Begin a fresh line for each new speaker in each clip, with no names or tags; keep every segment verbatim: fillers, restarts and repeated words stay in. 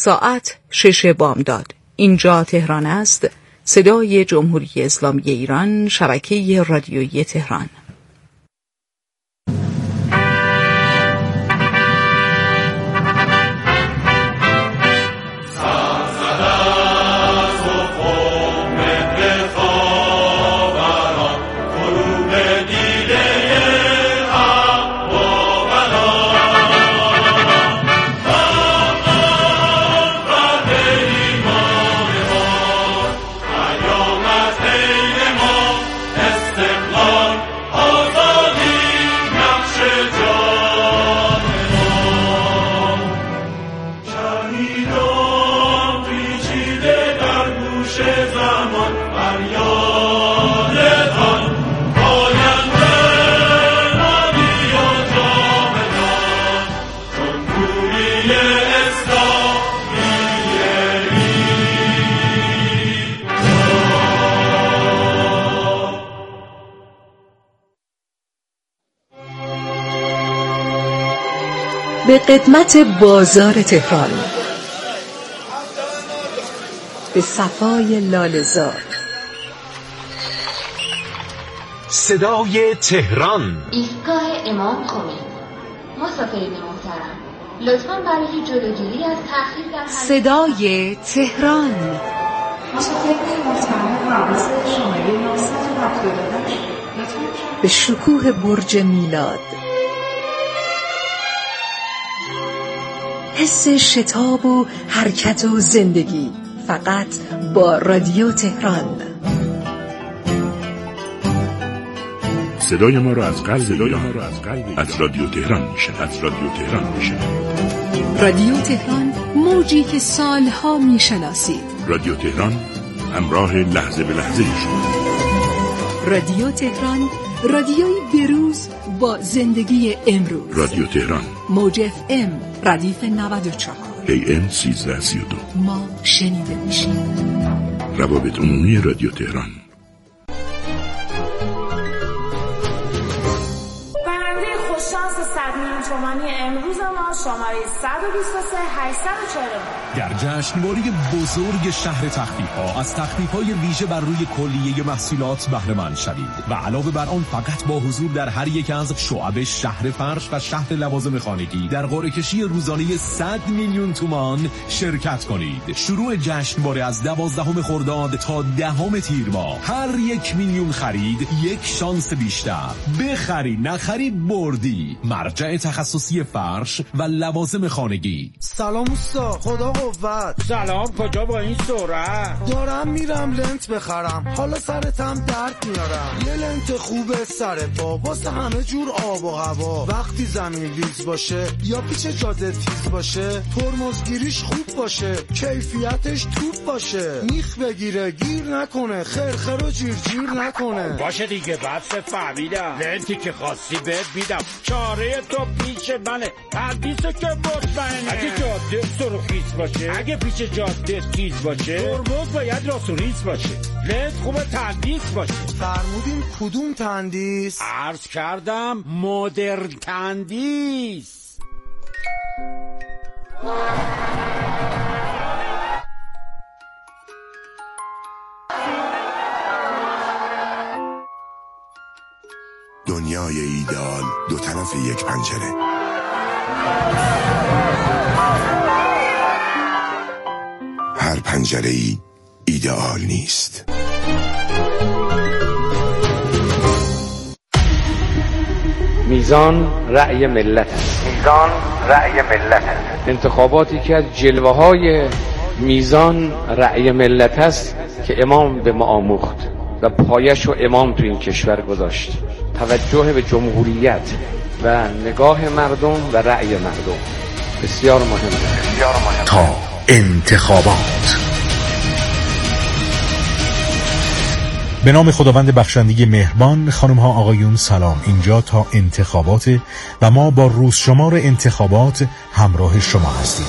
ساعت شش بامداد. اینجا تهران است، صدای جمهوری اسلامی ایران، شبکه رادیویی تهران.
به قدمت بازار تهران، به صفای لاله‌زار،
صدای تهران،
ایستگاه امام خمینی. مسافرین محترم، لطفاً برای جلوگیری از تأخیر در
صدای تهران،
مسافرین محترم پرواز شماره نهصد و هفتاد و هشت
به شکوه برج میلاد، حس شتاب و حرکت و زندگی، فقط با رادیو تهران.
صدای ما را از قلب ایران، از رادیو تهران میشه، از رادیو تهران میشه.
رادیو تهران، موجی که سالها میشناسید.
رادیو تهران، همراه لحظه به لحظه شما.
رادیو تهران، رادیوی بروز با زندگی امروز.
رادیو تهران،
موج اف ام، ردیف نود و چهار،
ای ام سیزده سی و دو.
ما شنیده میشیم.
روابط عمومی رادیو تهران.
برنده خوششانس صد میلیون تومانی امروز ما شماره صد و بیست و سه هشتصد و چهل و نه.
در جشنواره بزرگ شهر تخفیف‌ها از تخفیف‌های ویژه بر روی کلیه محصولات بهره مند شوید و علاوه بر آن فقط با حضور در هر یک از شعب شهر فرش و شهر لوازم خانگی در قرعه کشی روزانه صد میلیون تومان شرکت کنید. شروع جشنواره از دوازدهم خرداد تا دهم تیر ماه. هر یک میلیون خرید یک شانس بیشتر. بخری نخری بردی. مرجع تخصصی فرش و لوازم خانگی.
سلام اوستا، خدا قوت.
سلام، کجا با این سرعت؟
دارم میرم لنت بخرم، حالا سرتم درد میارم. یه لنت خوبه سر پا واسه همه جور آب و هوا. وقتی زمین لیز باشه یا پیچ جاده تیز باشه، ترمزگیریش خوب باشه، کیفیتش توپ باشه، میخ بگیره گیر نکنه، خرخر و جیر جیر نکنه.
باشه دیگه، بس فهمیدم. لنتی که خواستی بهت میدم، چاره تو پیش منه، تندیسو که مطمئنه. اگه جاده سرخیز باشه، اگه پیچ جاده تیز باشه، ترمز باید راسوریز باشه، لنت خوبه تندیس باشه.
فرمودین کدوم تندیس؟
عرض کردم مدرن تندیس.
دنیای ایدئال دو طرف یک پنجره. هر پنجره ای ایدئال نیست.
میزان رأی ملت است. میزان رأی ملت است. انتخاباتی که از جلوه های میزان رأی ملت است که امام به ما آموخت و پایش و امام تو این کشور گذاشت. توجه به جمهوریت و نگاه مردم و رأی مردم بسیار مهمه. بسیار مهمه.
تا انتخابات.
به نام خداوند بخشنده مهربان. خانم ها آقایون سلام. اینجا تا انتخابات و ما با روز شمار انتخابات همراه شما هستیم.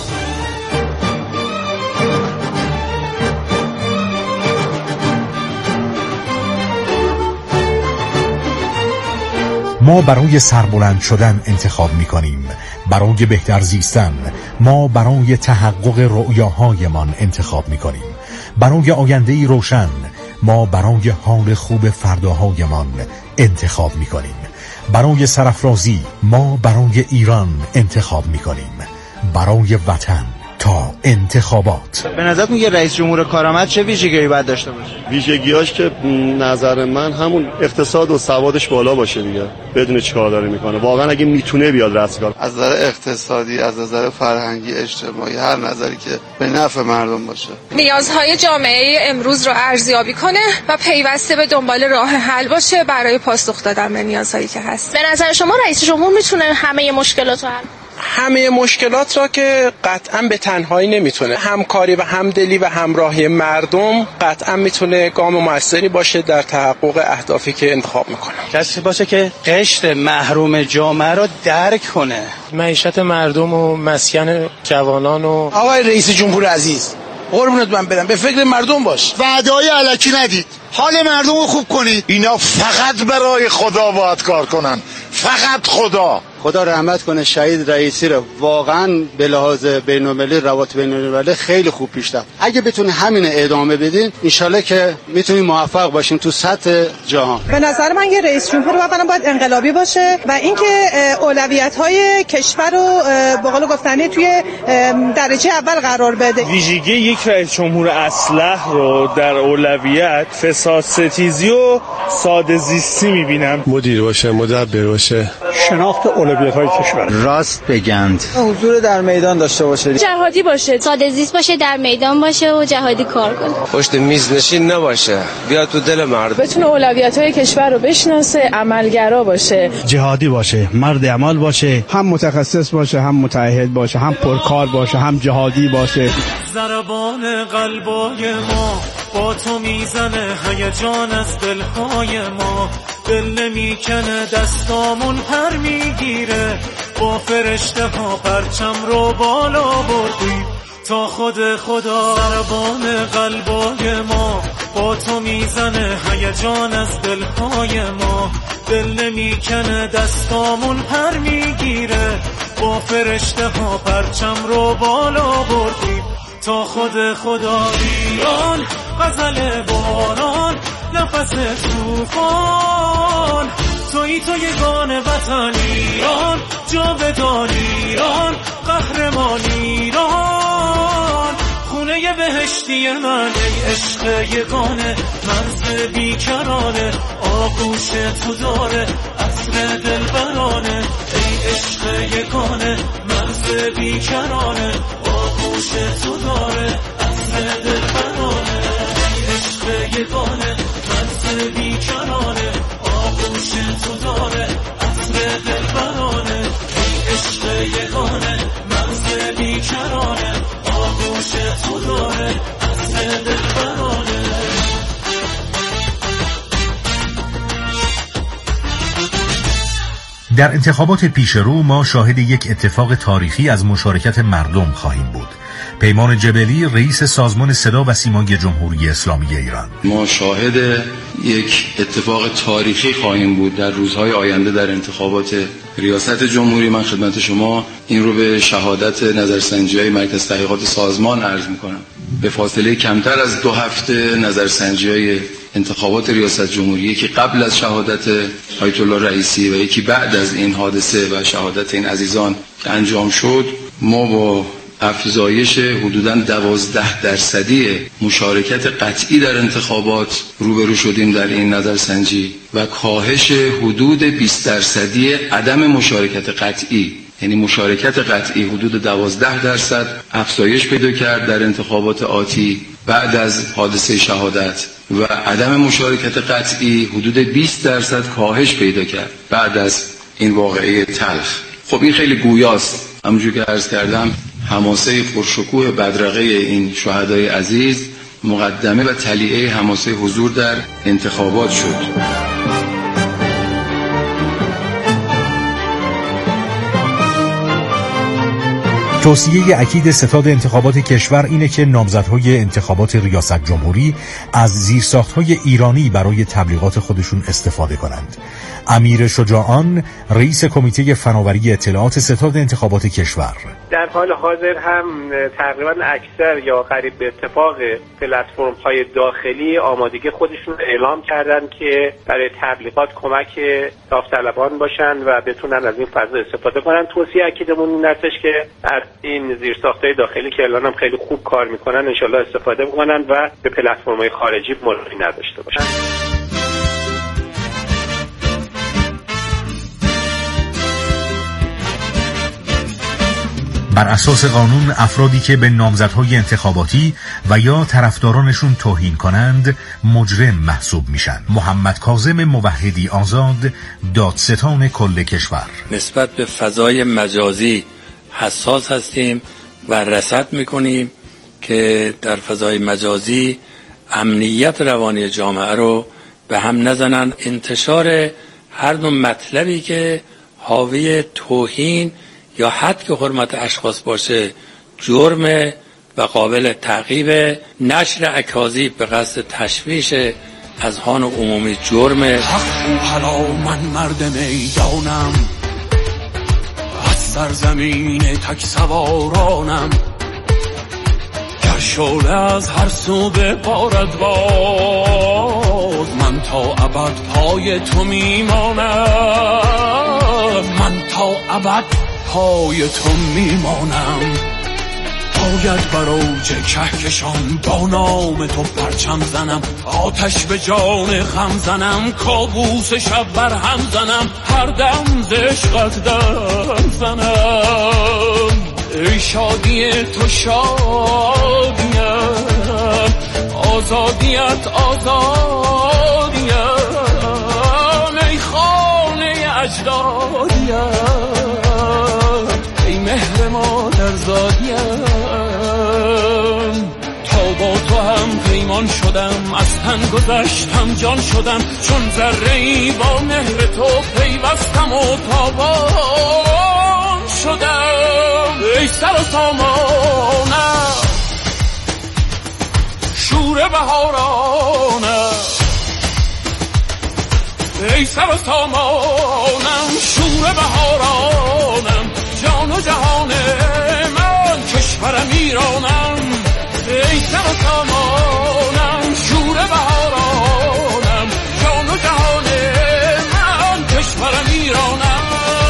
ما برای سربلند شدن انتخاب می‌کنیم، برای بهتر زیستن ما برای تحقق رؤیاهایمان انتخاب می‌کنیم، برای آینده‌ای روشن ما برای حال خوب فرداهایمان انتخاب می‌کنیم، برای سرافرازی ما برای ایران انتخاب می‌کنیم، برای وطن تا انتخابات.
به نظرتون یه رئیس جمهور کارآمد چه ویژگی‌هایی باید داشته باشه؟
ویژگی‌هاش که نظر من همون اقتصاد و سوادش بالا باشه دیگه، بدون چیکار داره میکنه. واقعا اگه میتونه بیاد رستگار
از نظر اقتصادی، از نظر فرهنگی، اجتماعی، هر نظری که به نفع مردم باشه.
نیازهای جامعه امروز رو ارزیابی کنه و پیوسته به دنبال راه حل باشه برای پاسخ دادن به نیازهایی که هست.
به نظر شما رئیس جمهور میتونه همه مشکلات رو حل کنه؟
همه مشکلات را که قطعا به تنهایی نمیتونه، همکاری و همدلی و همراهی مردم قطعا میتونه گام موثری باشه در تحقق اهدافی که انتخاب میکنه.
کسی باشه که قشر محروم جامعه را درک کنه،
معیشت مردم و مسکن جوانان و
آقای رئیس جمهور عزیز قربونت من برم، به فکر مردم باش، وعده‌های الکی ندید، حال مردم رو خوب کنید.
اینا فقط برای خدا باید کار کنن، فقط خدا.
خدا رحمت کنه شهید رئیسی رو، واقعا به لحاظ بین‌المللی، روابط بین‌المللی خیلی خوب پیش رفت. اگه بتونین همین ادامه بدین انشالله که میتونیم موفق باشیم تو سطح جهان.
به نظر من یه رئیس جمهور واقعا باید انقلابی باشه و اینکه اولویت‌های کشور رو به قول گفتنی توی درجه اول قرار بده.
ویژگی یک رئیس جمهور اصلح رو در اولویت فساد ستیزی و ساده زیستی می‌بینم.
مدیر باشه، مدبر باشه،
شناخت اولویت‌های کشور،
راست بگند،
حضور در میدان داشته باشه،
جهادی باشه، ساده زیست باشه، در میدان باشه و جهادی کار کنه،
پشت میز نشین نباشه، بیاد تو دل مردم،
بتونه اولویت‌های کشور رو بشناسه، عملگرا باشه،
جهادی باشه، مرد عمل باشه،
هم متخصص باشه، هم متعهد باشه، هم پرکار باشه، هم جهادی باشه.
ضربان قلبای ما با تو میزنه، هیجان از دلهای ما، دل نمیکنه، دستامون پر میگیره، با فرشته ها پرچم رو بالا بردیم تا خود خدا. ضربان قلبای ما با تو میزنه، هیجان از دلهای ما، دل نمیکنه، دستامون پر میگیره، با فرشته ها پرچم رو بالا بردیم تا خود خدا. ایران غزل باران، نفس توفان، تویی تو یگان وطن ایران، جاودان ایران، قهرمان ایران، خونه بهشتی من ای عشق یگانه، مرز بیکرانه، آغوش تو داره عطر دلبرانه، ای عشق یگانه، مرز بیکرانه، آغوش تو داره عطر دلبرانه، ای عشق یگانه، مرز بیکرانه، آغوش تو داره عطر دلبرانه، ای عشق یگانه، مرز بیکرانه، آغوش تو داره عطر دلبرانه.
در انتخابات پیشرو ما شاهد یک اتفاق تاریخی از مشارکت مردم خواهیم بود. پیمان جبلی، رئیس سازمان صدا و سیمای جمهوری اسلامی ایران:
ما شاهد یک اتفاق تاریخی خواهیم بود در روزهای آینده در انتخابات ریاست جمهوری. من خدمت شما این رو به شهادت نظرسنجی‌های مرکز تحقیقات سازمان عرض می‌کنم. به فاصله کمتر از دو هفته نظرسنجی‌های انتخابات ریاست جمهوری که قبل از شهادت آیت الله رئیسی و یکی بعد از این حادثه و شهادت این عزیزان که انجام شد، ما با افزایش حدوداً دوازده درصدی مشارکت قطعی در انتخابات روبرو شدیم در این نظرسنجی و کاهش حدود بیست درصدی عدم مشارکت قطعی، یعنی مشارکت قطعی حدود دوازده درصد افزایش پیدا کرد در انتخابات آتی بعد از حادثه شهادت و عدم مشارکت قطعی حدود بیست درصد کاهش پیدا کرد بعد از این واقعه تلخ. خب این خیلی گویاست. همونجور که عرض کردم حماسه پرشکوه بدرقه این شهدای عزیز مقدمه و تلیعه حماسه حضور در انتخابات شد.
توصیه اکید ستاد انتخابات کشور اینه که نامزدهای انتخابات ریاست جمهوری از زیرساختهای ایرانی برای تبلیغات خودشون استفاده کنند. امیر شجاعان، رئیس کمیته فناوری اطلاعات ستاد انتخابات کشور:
در حال حاضر هم تقریبا اکثر یا قریب به اتفاق پلتفرم‌های داخلی آمادگی خودشون اعلام کردن که برای تبلیغات کمک داوطلبان باشن و بتونن از این فضا استفاده کنن. توصیه اکیدمون این هستش که از این زیرساخت‌های داخلی که الان هم خیلی خوب کار میکنن انشالله استفاده بکنن و به پلتفرم‌های خارجی مراجعه نداشته باشن.
بر اساس قانون افرادی که به نامزدهای انتخاباتی و یا طرفدارانشون توهین کنند مجرم محسوب میشن. محمد کاظم موحدی آزاد، دادستان کل کشور:
نسبت به فضای مجازی حساس هستیم و رصد میکنیم که در فضای مجازی امنیت روانی جامعه رو به هم نزنن. انتشار هر نوع مطلبی که حاوی توهین یا حد که حرمت اشخاص باشه جرم و قابل تعقیب. نشر اکاذیب به قصد تشویش اذهان عمومی جرم.
حق و حلا من مرد میدانم، از سرزمین تک سوارانم، گر شعله از هر سو ببارد باز، من تا ابد پای تو میمانم، من تا ابد پای تو میمانم. باید بر اوج کهکشان با نام تو پرچم زنم، آتش به جان غم زنم، کابوس شب بر هم زنم، هر دم ز عشقت دم زنم. ای شادی تو شادیم، آزادیت آزادیم، ای خانه اجدادیم، مهر مادر زادیم. تا با تو هم پیمان شدم، از تن گذشتم جان شدم، چون ذره ای با مهر تو پیوستم و تابان شدم. ای سر و سامانم، شور بهارانم، ای سر و سامانم، شور بهارانم، جان و جهان من، کشورم ایرانم. ای سر و سامانم، شور بهارانم، جان و جهان من، کشورم ایرانم.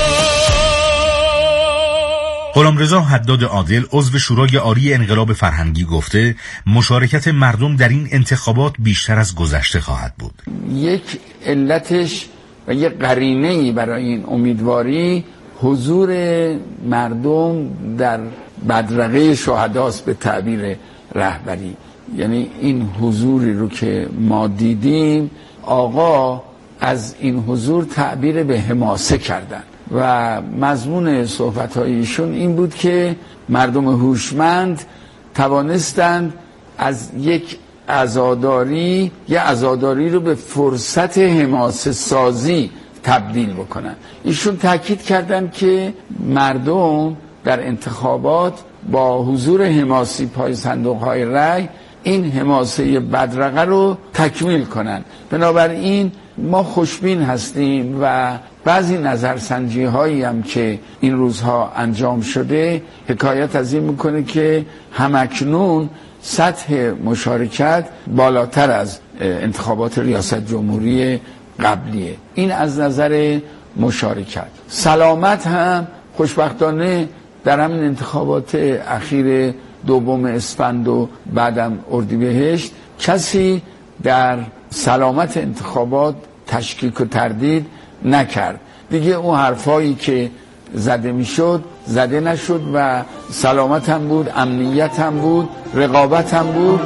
غلامرضا حداد عادل، عضو شورای عالی انقلاب فرهنگی، گفته مشارکت مردم در این انتخابات بیشتر از گذشته خواهد بود.
یک علتش و یک قرینه‌ای برای این امیدواری حضور مردم در بدرقه شهداست به تعبیر رهبری. یعنی این حضوری رو که ما دیدیم، آقا از این حضور تعبیر به حماسه کردن و مضمون صحبت‌های ایشون این بود که مردم هوشمند توانستند از یک عزاداری یا عزاداری رو به فرصت حماسه سازی تبدیل بکنن. ایشون تاکید کردن که مردم در انتخابات با حضور حماسی پای صندوق‌های رای این حماسه بدرقه رو تکمیل کنن. بنابراین ما خوشبین هستیم و بعضی نظرسنجی هایی هم که این روزها انجام شده حکایت از این میکنه که همکنون سطح مشارکت بالاتر از انتخابات ریاست جمهوری قبلیه. این از نظر مشارکت. سلامت هم خوشبختانه در همین انتخابات اخیر دوم اسفند و بعدم اردیبهشت کسی در سلامت انتخابات تشکیک و تردید نکرد. دیگه اون حرفایی که زده میشد زده نشد و سلامت هم بود، امنیت هم بود، رقابت هم بود.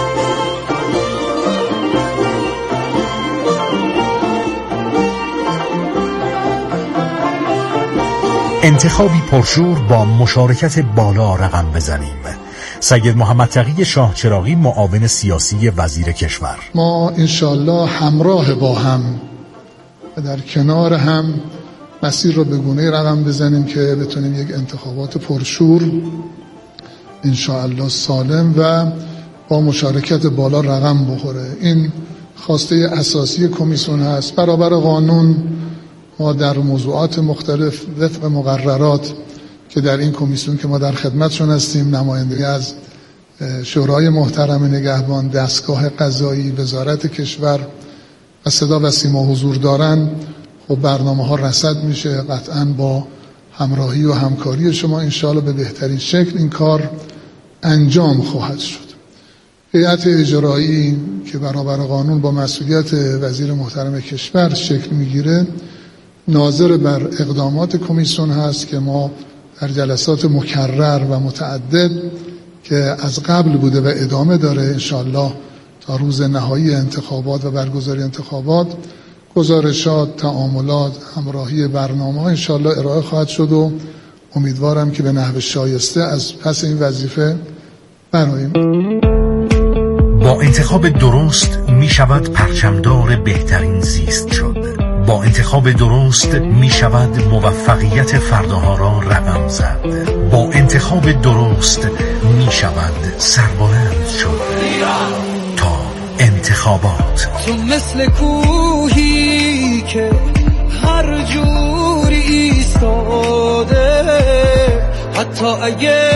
انتخابی پرشور با مشارکت بالا رقم بزنیم. سید محمد تقی شاه چراغی، معاون سیاسی وزیر کشور:
ما انشالله همراه با هم و در کنار هم مسیر رو به گونه‌ای رقم بزنیم که بتونیم یک انتخابات پرشور انشاءالله سالم و با مشارکت بالا رقم بخوره. این خواسته اساسی کمیسیون هست. برابر قانون ما در موضوعات مختلف وفق مقررات که در این کمیسیون که ما در خدمتشون هستیم، نمایندگی از شورای محترم نگهبان، دستگاه قضایی، وزارت کشور و صدا و سیما حضور دارن، خب برنامه ها رصد میشه. قطعاً با همراهی و همکاری شما انشاءالله به بهترین شکل این کار انجام خواهد شد. هیئت اجرایی که برابر قانون با مسئولیت وزیر محترم کشور شکل میگیره، ناظر بر اقدامات کمیسیون هست که ما در جلسات مکرر و متعدد که از قبل بوده و ادامه داره انشاءالله تا روز نهایی انتخابات و برگزاری انتخابات، گزارشات، تعاملات، همراهی برنامه ها انشاءالله ارائه خواهد شد و امیدوارم که به نحو شایسته از پس این وظیفه برآییم.
با انتخاب درست می شود پرچمدار بهترین زیست شد. با انتخاب درست می شود موفقیت فرداها را رقم زد. با انتخاب درست می شود سربلند شد. تا انتخابات
تو مثل کوهی که هر جوری ایستاده، حتی اگه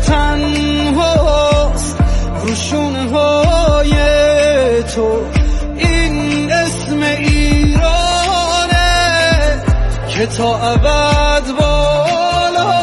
تنهاست روشونه های تو، این اسم ایرانه که تا ابد بالا.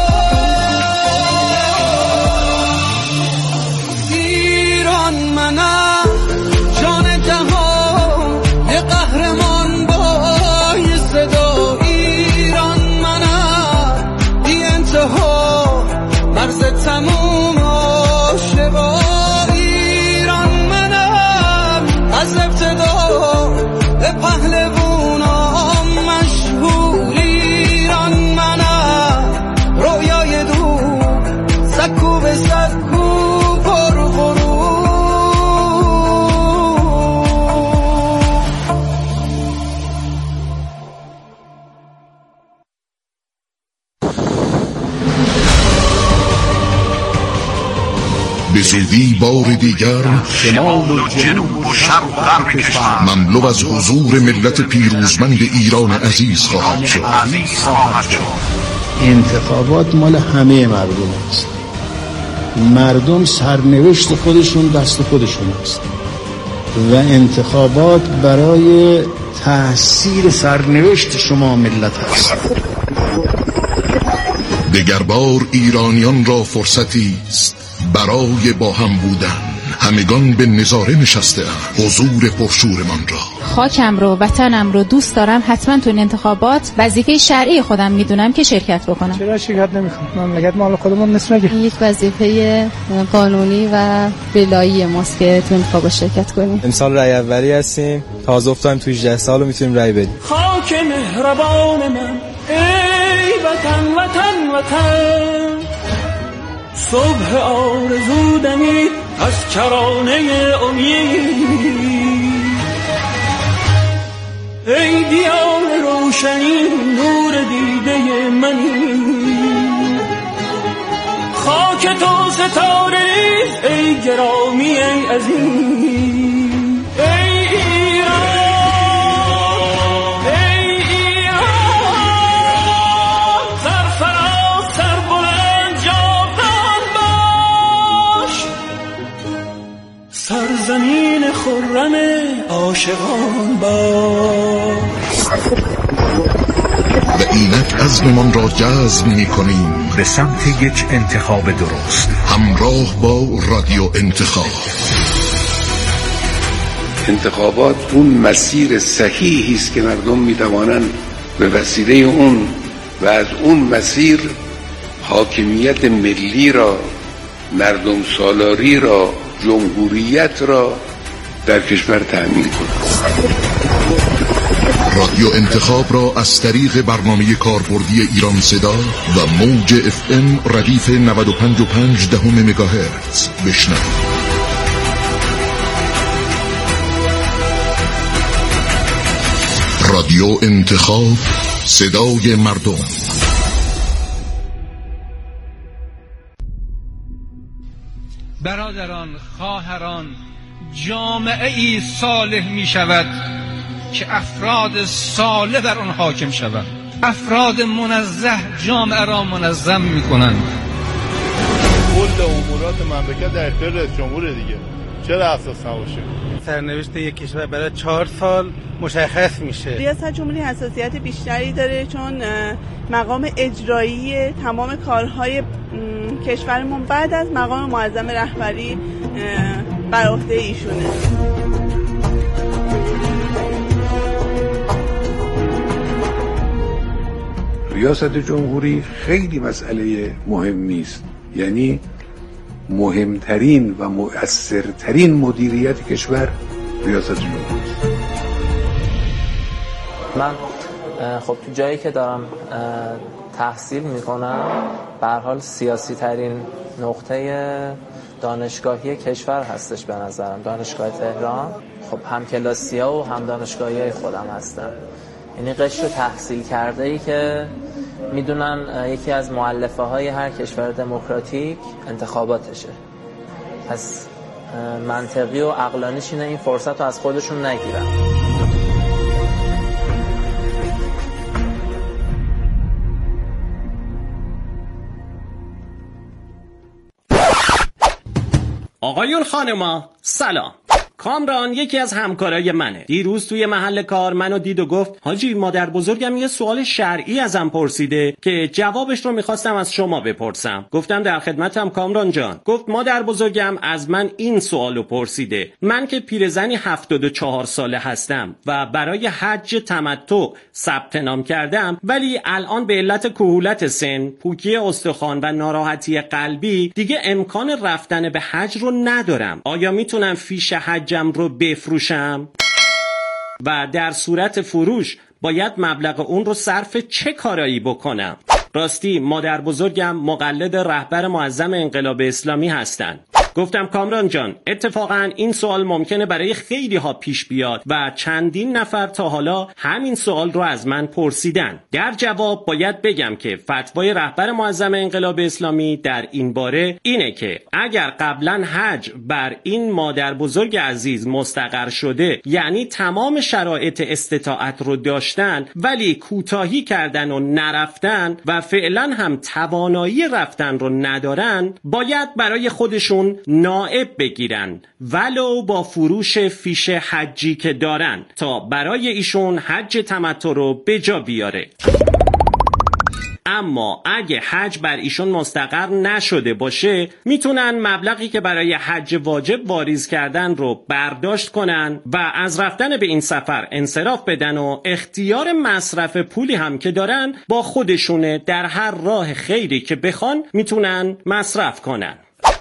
ایران منم، جان جهان، یه قهرمان با یه صدا. ایران منم، بی انتها، مرز تموم عاشقا. ایران منم، از ابتدا به پهلوونام مشهور. ایران منم، رویای دور، سکو به سکو پر غرور.
به زودی بار دیگر شمال و جنوب و شرق و غرب کشور مملو از حضور ملت پیروزمند ایران عزیز خواهد شد.
انتخابات مال همه مردم است. مردم سرنوشت خودشون دست خودشون است و انتخابات برای تأثیر سرنوشت شما ملت است.
دگربار ایرانیان را فرصتی است برای با هم بودن. همگان به نظاره نشسته اند حضور پرشورمان را.
خاکم رو، وطنم رو دوست دارم. حتما تو این انتخابات وظیفه شرعی خودم میدونم که شرکت بکنم.
چرا شرکت نمی‌کنم؟ مملکت مال خودمون نیست مگه؟
یک وظیفه قانونی و ولایی ماست که تو انتخابات شرکت کنیم.
امسال رأی اولی هستیم. تازه افتادیم تو هجده سال و میتونیم رأی بدیم.
خاک مهربان من، ای وطن وطن وطن، صبح آرزو دمید از کرانه امید. ای دیار روشنی، نور دیده منی، خاک تو ستاره ریز، ای گرامی ای عزیز. ای ایران، ای ایران، سرفراز سربلند جاودان باش، سرزمین خرم عاشقان باش.
و اینک عزممان را جزم می‌کنیم به سمت یک انتخاب درست، همراه با رادیو انتخاب.
انتخابات اون مسیر صحیحی است که مردم می‌توانند به وسیله اون و از اون مسیر حاکمیت ملی را، مردم سالاری را، جمهوریت را در کشور تأمین کنند.
رادیو انتخاب را از طریق برنامه کاربردی ایران صدا و موج اف ام ردیف نود و پنج و پنج دهم مگاهرتز بشنوید. رادیو انتخاب صدای مردم.
برادران، خواهران، جامعه ای صالح می شود که افراد صالح بر آن حاکم شود. افراد منزه جامعه را منظم می کنند.
کل امورات مملکت در اختیار رئیس جمهور دیگه، چرا اساس نباشه؟
سرنوشت یک کشور برای چهار سال مشخص میشه.
ریاست جمهوری حساسیت بیشتری داره چون مقام اجرایی تمام کارهای کشورمون بعد از مقام معظم رهبری بر عهده ایشونه.
ریاست جمهوری خیلی مسئله مهمی است، یعنی مهمترین و مؤثرترین مدیریت کشور ریاست جمهوری است.
من خب تو جایی که دارم تحصیل میکنم به هر حال سیاسی ترین نقطه دانشگاهی کشور هستش به نظرم، دانشگاه تهران. خب هم کلاسی‌ها و هم دانشگاهی خودم هستم، یعنی قشر تحصیل کرده ای که میدونن یکی از مؤلفه های هر کشور دموکراتیک انتخاباتشه. پس منطقی و عقلانیش اینه این فرصت رو از خودشون نگیرن.
آقایون خانما سلام. کامران یکی از همکارای منه. دیروز توی محل کار منو دید و گفت حاجی مادر بزرگم یه سوال شرعی ازم پرسیده که جوابش رو میخواستم از شما بپرسم. گفتم در خدمتم کامران جان. گفت مادر بزرگم از من این سوالو پرسیده. من که پیرزنی هفتاد و چهار ساله هستم و برای حج تمتع ثبت نام کردم، ولی الان به علت کهولت سن، پوکی استخوان و ناراحتی قلبی دیگه امکان رفتن به حج رو ندارم. آیا میتونم فیش حج جم رو بفروشم؟ و در صورت فروش باید مبلغ اون رو صرف چه کارایی بکنم؟ راستی مادر بزرگم مقلد رهبر معظم انقلاب اسلامی هستن. گفتم کامران جان اتفاقا این سوال ممکنه برای خیلی ها پیش بیاد و چندین نفر تا حالا همین سوال رو از من پرسیدن. در جواب باید بگم که فتوای رهبر معظم انقلاب اسلامی در این باره اینه که اگر قبلا حج بر این مادر بزرگ عزیز مستقر شده، یعنی تمام شرایط استطاعت رو داشتن ولی کوتاهی کردن و نرفتن و فعلا هم توانایی رفتن رو ندارن، باید برای خودشون نائب بگیرن ولو با فروش فیش حجی که دارن تا برای ایشون حج تمتع رو به جا بیاره. اما اگه حج بر ایشون مستقر نشده باشه، میتونن مبلغی که برای حج واجب واریز کردن رو برداشت کنن و از رفتن به این سفر انصراف بدن و اختیار مصرف پولی هم که دارن با خودشونه، در هر راه خیری که بخوان میتونن مصرف کنن.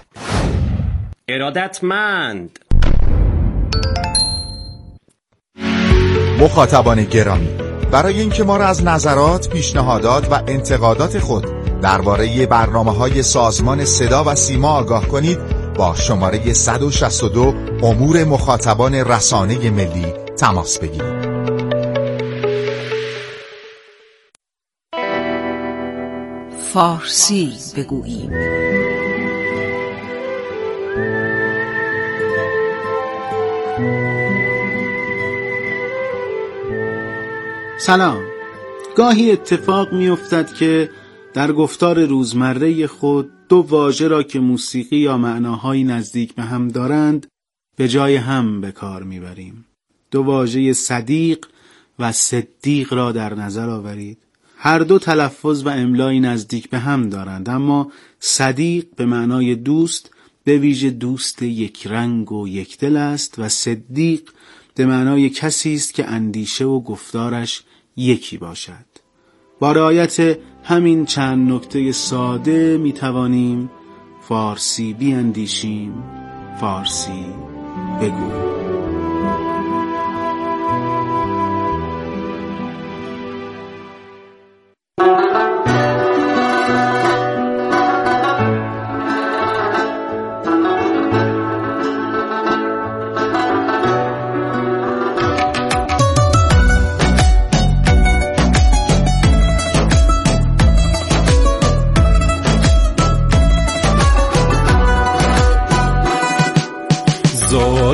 ارادتمند.
مخاطبان گرامی، برای اینکه ما را از نظرات، پیشنهادات و انتقادات خود درباره برنامه‌های سازمان صدا و سیما آگاه کنید، با شماره صد و شصت و دو امور مخاطبان رسانه ملی تماس بگیرید.
فارسی بگوییم.
سلام. گاهی اتفاق می افتد که در گفتار روزمره خود دو واژه را که موسیقی یا معناهایی نزدیک به هم دارند به جای هم به کار می بریم. دو واژه صدیق و صدیق را در نظر آورید. هر دو تلفظ و املایی نزدیک به هم دارند، اما صدیق به معنای دوست به ویژه دوست یک رنگ و یک دل است و صدیق به معنای کسی است که اندیشه و گفتارش یکی باشد. با رعایت همین چند نکته ساده می توانیم فارسی بیاندیشیم، فارسی بگوییم.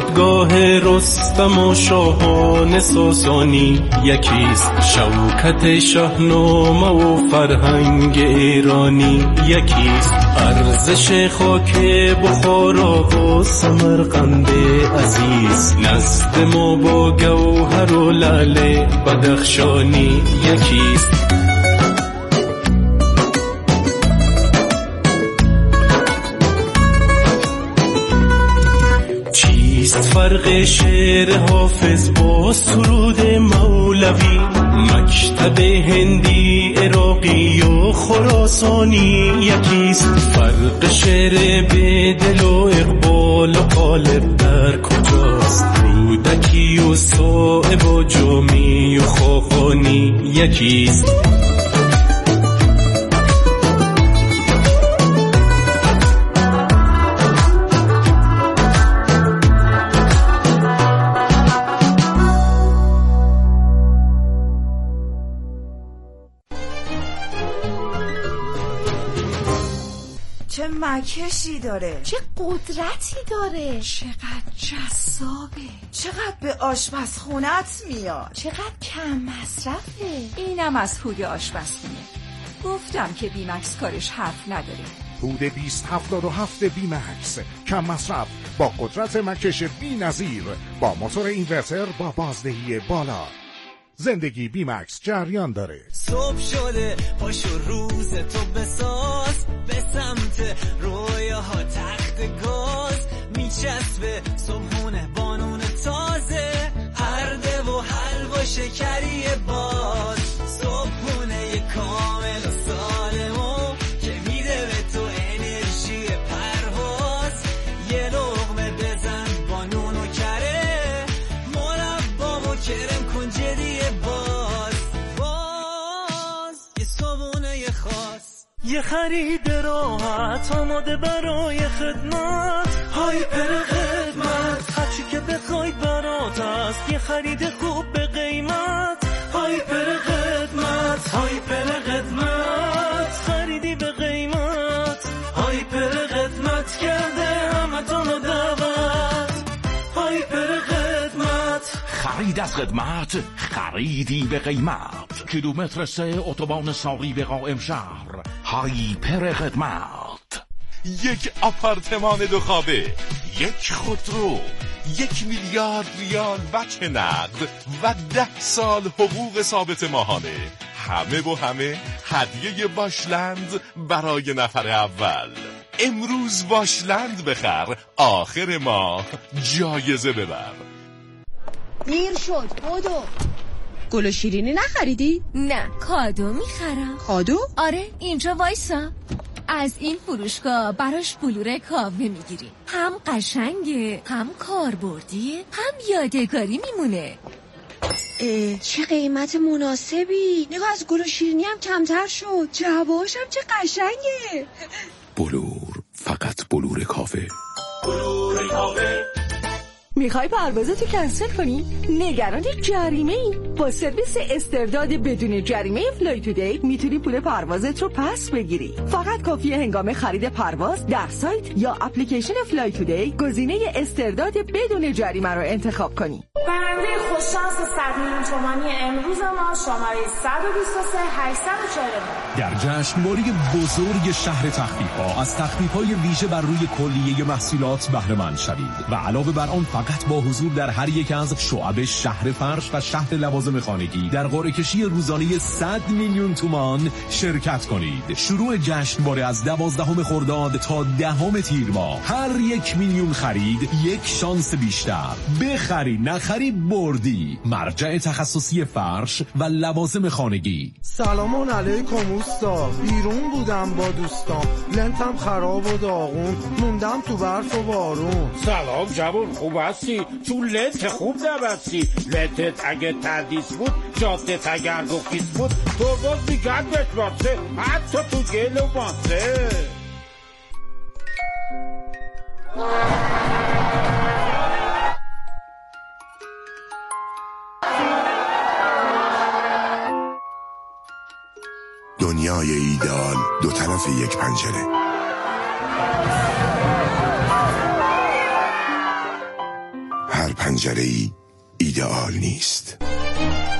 دادگاه رستم و شاهان ساسانی یکیست، شوکت شاهنامه و فرهنگ ایرانی یکیست، ارزش خاک بخارا و سمرقند عزیز، نزد ما با گوهر و لعل بدخشانی یکیست. فرق شعر حافظ با سرود مولوی، مکتب هندی عراقی و خراسانی یکیست، فرق شعر به دل و اقبال و قالب در کجاست، رودکی و صائب و جامی و خاقانی یکیست.
چه مکشی داره،
چه قدرتی داره،
چقدر جذابه، چقدر به آشپزخونت میاد،
چقدر کم مصرفه.
اینم از هود آشپزخونه. گفتم که بیمکس کارش حرف نداره.
هود بیست هفتاد و هفت بیمکس، کم مصرف با قدرت مکش بی نظیر، با موتور اینورتر با بازدهی بالا. زندگی بیمکس جریان داره.
صبح شده پاشو روز تو بساز، به سمت رویاها تخت گاز، میچسبه صبحونه بانون تازه، ارده و حلوا شکری باز، صبحونه کامل و سالمو که میده به تو انرژی پرواز، یه لقمه بزن بانون و کره، مربا و کرم کن جدی باز، باز یه صبحونه خاص، یه خرید راحت آماده برای خدمت، هایپر خدمت، هرچی که بخواید برات است، یه خرید خوب به قیمت، هایپر خدمت، هایپر خدمت، خریدی به قیمت، هایپر خدمت کرده همتون دعوت، هایپر خدمت،
خرید از خدمت، خریدی به قیمت، کیلومتر سه اتوبان ساقی به قائم شهر، هایپر خدمت.
یک آپارتمان دو خوابه، یک خودرو، یک میلیارد ریال بچه نقد و ده سال حقوق ثابت ماهانه، همه با همه هدیه واشلند برای نفر اول. امروز واشلند بخر، آخر ماه جایزه ببر.
دیر شد، بودو. گل و شیرینی نخریدی؟
نه، کادو میخرم.
کادو؟
آره، اینجا وایسا. از این فروشگاه براش بلور کاوه میگیریم، هم قشنگه، هم کاربردیه، هم یادگاری میمونه.
چه قیمت مناسبی. نگاه، از گل و شیرینی هم کمتر شد، جوابش هم چه قشنگه.
بلور، فقط بلور کاوه.
بلور کاوه.
میخوای پروازتو کنسل کنی؟ نگران جریمه ای؟ با سرویس استرداد بدون جریمه فلای تودی میتونی پول پروازت رو پس بگیری. فقط کافیه هنگام خرید پرواز در سایت یا اپلیکیشن فلای تودی گزینه استرداد بدون جریمه رو انتخاب کنی.
برنده خوششانس صد میلیون تومانی امروز ما شماره صد و بیست و سه هشتصد و چهل
در جشنواره بزرگ شهر تخفیف‌ها از تخفیف‌های ویژه بر روی کلیه محصولات بهره مند شوید و علاوه بر آن فقط با حضور در هر یک از شعب شهر فرش و شهر لوازم خانگی در قرعه کشی روزانه صد میلیون تومان شرکت کنید. شروع جشنواره از دوازدهم خرداد تا دهم تیر ماه. هر یک میلیون خرید یک شانس بیشتر. بخری نخری بردی. مرجع تخصصی فرش و لوازم خانگی.
سلام علیکم اوستا. بیرون بودم با دوستان، لنتم خراب و داغون، موندم تو برف و بارون.
سلام جوان، خوب هستی؟ تو لنت خوب نبستی. لنتت اگه تردیس بود، جادت اگر گفتیس بود، تو باز میگن بتراسه، حتی تو گل و ماسه.
دنیای ایدئال دو طرف یک پنجره.
پنجره‌ای ایدئال نیست.